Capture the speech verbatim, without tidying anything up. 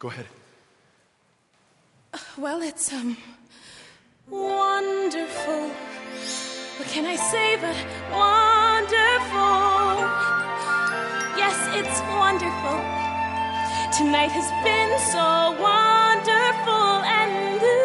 Go ahead. Well, it's, um, wonderful. What can I say but wonderful? Yes, it's wonderful. Tonight has been so wonderful, and